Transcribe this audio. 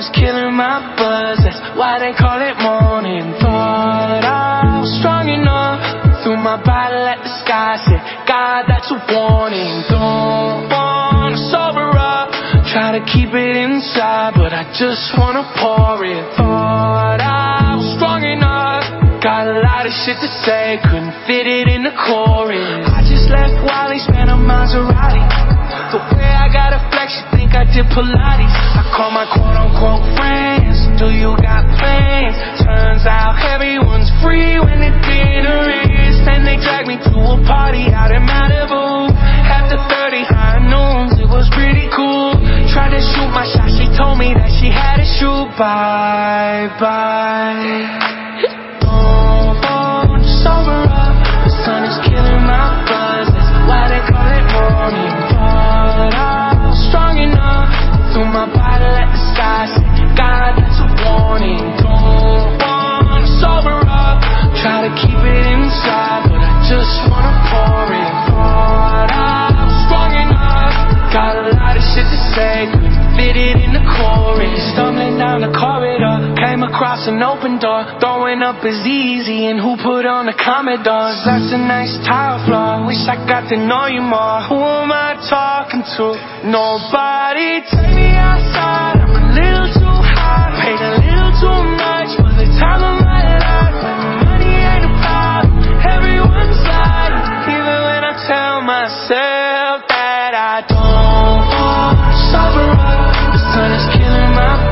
is killing my buzz, that's why they call it morning. Thought I was strong enough, threw my bottle at the sky, said, God, that's a warning. Don't wanna sober up, try to keep it inside, but I just wanna pour it. Thought I was strong enough, got a lot of shit to say, couldn't fit it in the chorus. I just left Wally, spent a Maserati. The way I gotta flex, you think I did Pilates. I call my quote-unquote friends, do you got plans? Turns out everyone's free when the dinner is. Then they drag me to a party out in Malibu. After 30 high noons, it was pretty cool. Tried to shoot my shot, she told me that she had to shoot. Bye-bye. Don't sober up, the sun is killing my buzz, that's why they call it morning. Thought I was strong enough, threw my bottle at the sky, said, God, that's a warning. Don't wanna sober up, try to keep it inside, but I just wanna pour it. Thought I was strong enough, got a lot of shit to say, couldn't fit it in the chorus. Stumbling down the corridor, came across an open door. Throwing up is easy, and who put on the Commodores? That's a nice tile floor, wish I got to know you more. Who am I talking to? Nobody. Take me outside, I'm a little too high, paid a little too much for the time of my life. Money ain't a problem, everyone's lying, even when I tell myself that I don't want to sober up. The sun is killing my